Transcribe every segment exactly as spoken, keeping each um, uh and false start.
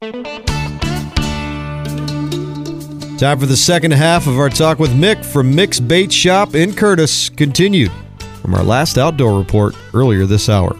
Time for the second half of our talk with Mick from Mick's Bait Shop in Curtis, continued from our last outdoor report earlier this hour.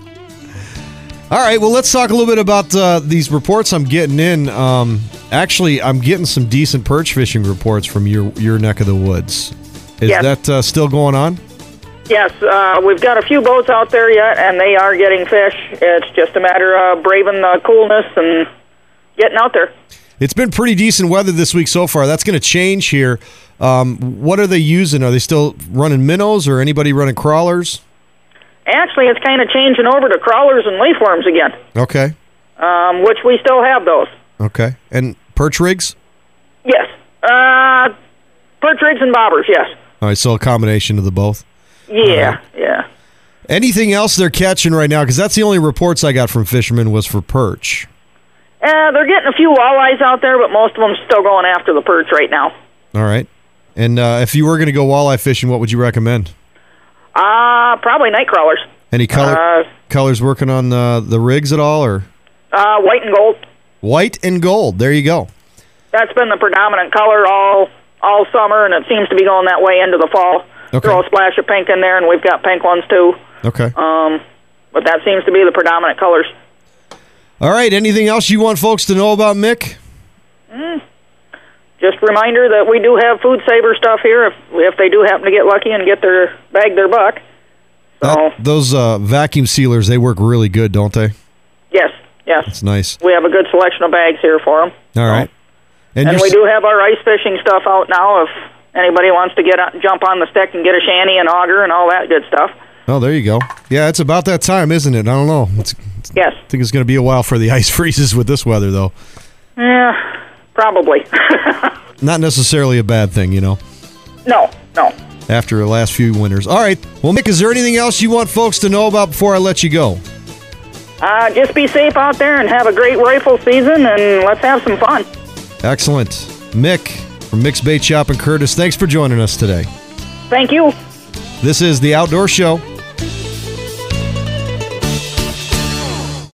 All right, well, let's talk a little bit about uh, these reports I'm getting in. Um, actually, I'm getting some decent perch fishing reports from your, your neck of the woods. Is yes. that uh, still going on? Yes, uh, we've got a few boats out there yet, and they are getting fish. It's just a matter of braving the coolness and getting out there. It's been pretty decent weather this week so far. That's going to change here. Um, what are they using? Are they still running minnows or anybody running crawlers? Actually, it's kind of changing over to crawlers and leaf worms again. Okay. Um, which we still have those. Okay. And perch rigs? Yes. Uh, perch rigs and bobbers, yes. All right, so a combination of the both? Yeah, right. yeah. Anything else they're catching right now? Because that's the only reports I got from fishermen was for perch. Uh, they're getting a few walleyes out there, but most of them still going after the perch right now. All right. And uh, if you were going to go walleye fishing, what would you recommend? Uh, probably night crawlers. Any color uh, colors working on the, the rigs at all? Or uh, white and gold. White and gold. There you go. That's been the predominant color all all summer, and it seems to be going that way into the fall. Okay. Throw a splash of pink in there, and we've got pink ones too. Okay. Um, but that seems to be the predominant colors. All right. Anything else you want folks to know about Mick? Mm. Just a reminder that we do have food saver stuff here if if they do happen to get lucky and get their bag their buck. So That, those uh, vacuum sealers, they work really good, don't they? yes, yes. That's nice. We have a good selection of bags here for them. All right. And, and we do have our ice fishing stuff out now if anybody wants to get on, jump on the stick and get a shanty and auger and all that good stuff. Oh, there you go. Yeah, it's about that time, isn't it? I don't know. It's, it's, yes. I think it's going to be a while for the ice freezes with this weather, though. Yeah, probably. Not necessarily a bad thing, you know. No, no. After the last few winters. All right. Well, Mick, is there anything else you want folks to know about before I let you go? Uh, just be safe out there and have a great rifle season, and let's have some fun. Excellent. Mick from Mick's Bait Shop in Curtis, thanks for joining us today. Thank you. This is The Outdoor Show.